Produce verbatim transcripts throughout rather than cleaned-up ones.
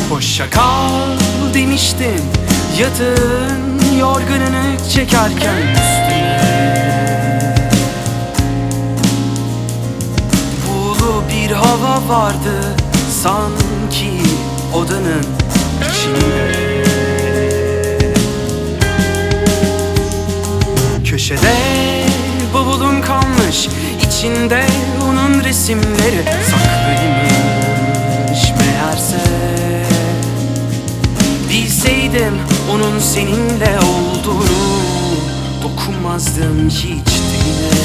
Hoşça kal demiştin yatağın yorganını çekerken üstüne. Buğulu bir hava vardı sanki odanın içinde. Köşede bavulun kalmış, içinde onun resimleri saklıymış meğerse. Bilseydim onun seninle olduğunu, dokunmazdım hiç diline.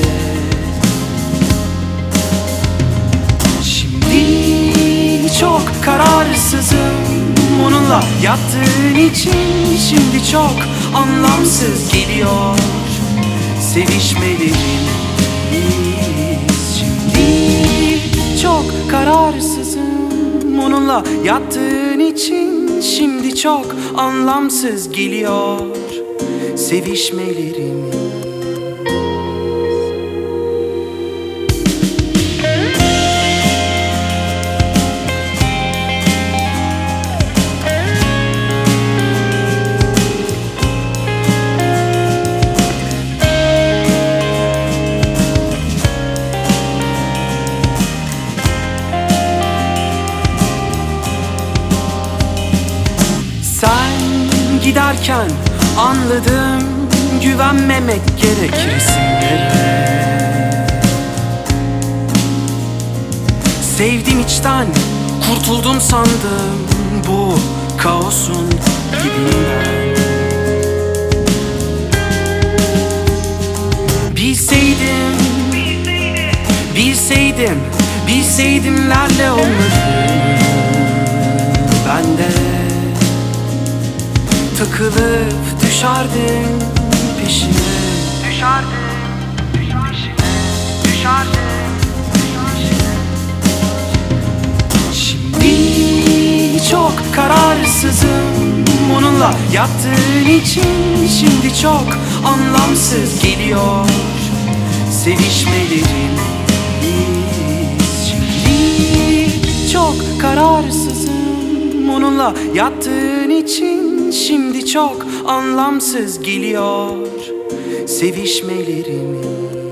Şimdi çok kararsızım onunla yattığın için. Şimdi çok anlamsız geliyor sevişmelerimiz. Şimdi çok kararsızım onunla yattığın için. Şimdi çok anlamsız geliyor sevişmelerimiz. Giderken anladım güvenmemek gerek resimlere. Sevdim içten, kurtuldum sandım bu kaosun dibinden. Bilseydim, bilseydim, bilseydimlerle olmadığını ben de takılıp düşerdim peşine. Düşerdim peşine, düşerdim peşine. Şimdi çok kararsızım onunla yattığın için. Şimdi çok anlamsız geliyor sevişmelerimiz. Şimdi çok kararsızım onunla yattığın için. Şimdi çok anlamsız geliyor sevişmelerimiz.